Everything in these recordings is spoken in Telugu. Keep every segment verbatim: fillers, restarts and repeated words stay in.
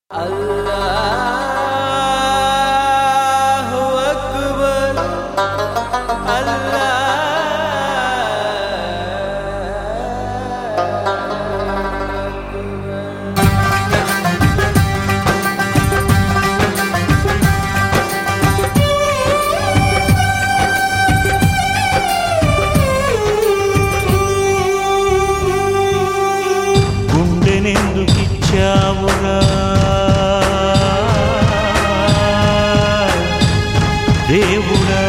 अल्लाहु अकबर अल्लाह గుండెనెందుకిచ్చావురా దేవుడా,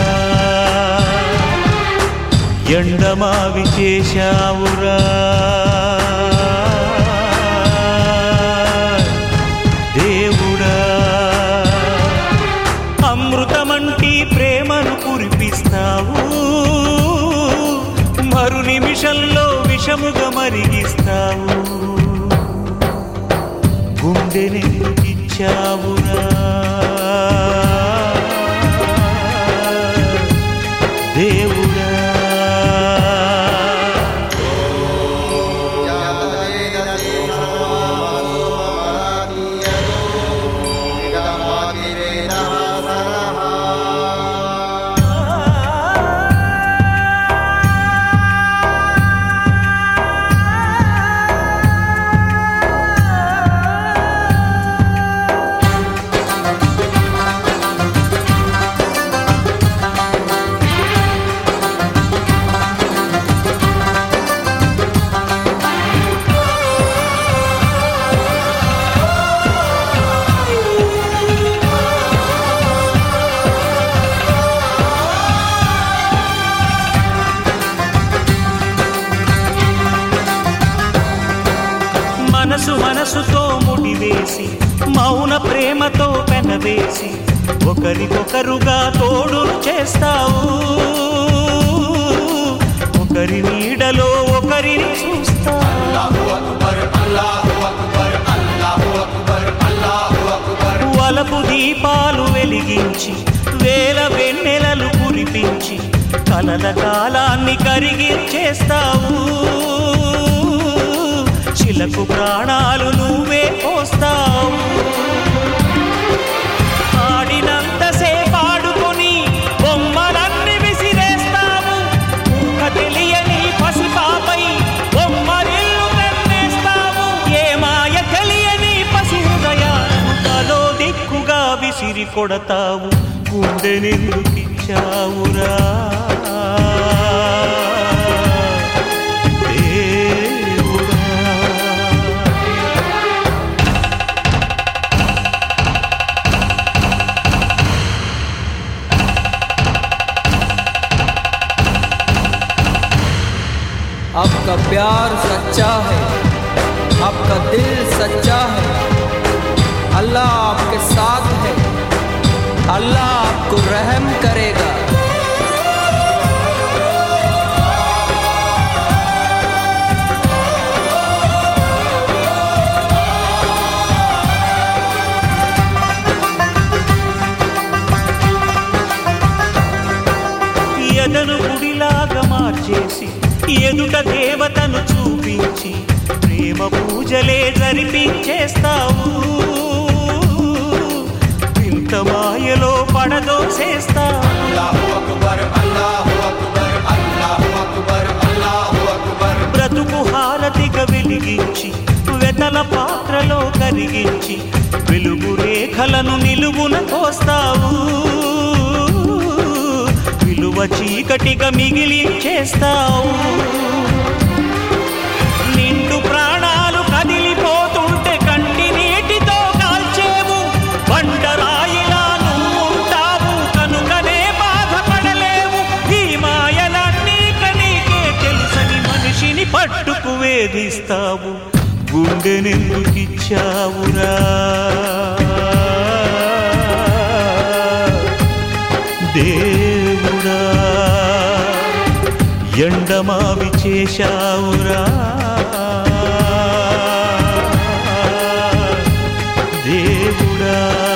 ఎండమావి చేశావురా దేవుడా, అమృతమంటి ప్రేమను కురిపిస్తావు, మరు నిమిషంలో విషముగా మరిగిస్తావు. గుండెనెందుకిచ్చావురా దేవుడా. మనసు మనసుతో ముడివేసి మౌన ప్రేమతో పెనవేసి ఒకరికొకరుగా తోడును చేస్తావు, ఒకరి నీడలో ఒకరిని చూస్తావు. వలపు దీపాలు వెలిగించి వేల వెన్నెలలు కురిపించి కలల కాలాన్ని కరిగించేస్తావు, చిలకు ప్రాణాలు నువ్వే పోస్తావు. ఆడినంతసేపు ఆడుకొని బొమ్మలన్నీ విసిరేస్తావు, ఊహ తెలియని పసిపాపై బొమ్మరిల్లు కన్నేస్తావు. ఏ మాయ తెలియని పసి హృదయాలను తలో దిక్కుగా విసిరి కొడతావు. గుండెనెందుకిచ్చావురా आपका प्यार सच्चा है, आपका दिल सच्चा है, अल्लाह आपके साथ है, अल्लाह आपको रहम करेगा. ఎదను గుడిలాగా మార్చేసి ఎదుట దేవతను చూపించి ప్రేమ పూజలే జరిపించేస్తావు, ఇంత మాయలో పడదోసేస్తావు. బ్రతుకు హారతిగా వెలిగించి వెతల పాత్రలో కరిగించి వెలుగు రేఖలను నిలువున కోస్తావు, విలువ చీకటిగా మిగిలించేస్తావు. నిండు ప్రాణాలు కదిలిపోతుంటే కంటి నీటితో కాల్చేవు, బండరాయిలా నువ్వు ఉంటావు కనుకనే బాధపడలేవు. ఈ మాయలన్నీ కనీకే తెలుసని మనిషిని పట్టుకు వేధిస్తావు. గుండెనెందుకిచ్చావురా దేవుడా, ఎండమావి చేశావురా దేవుడా,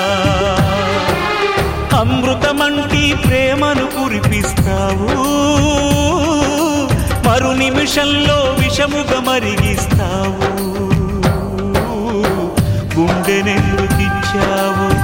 అమృతమంటి ప్రేమను కురిపిస్తావు, మరు నిమిషంలో విషముగా మరిగిస్తావు. గుండె గుండెనెందుకిచ్చావు